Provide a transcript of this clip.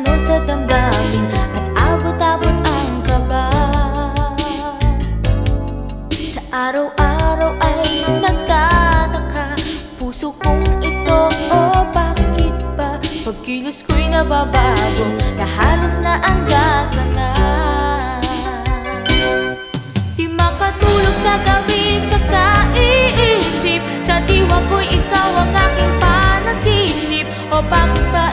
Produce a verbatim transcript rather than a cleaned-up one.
ano sa damdamin at abot-abot ang kaba. Sa araw-araw ay nagtataka puso kong ito, oh bakit ba pagkilos ko'y nababago na halos na andyan ka na. Di makatulog sa gabi sa kaiisip, sa diwa ko'y ikaw ang aking panaginip. O bakit ba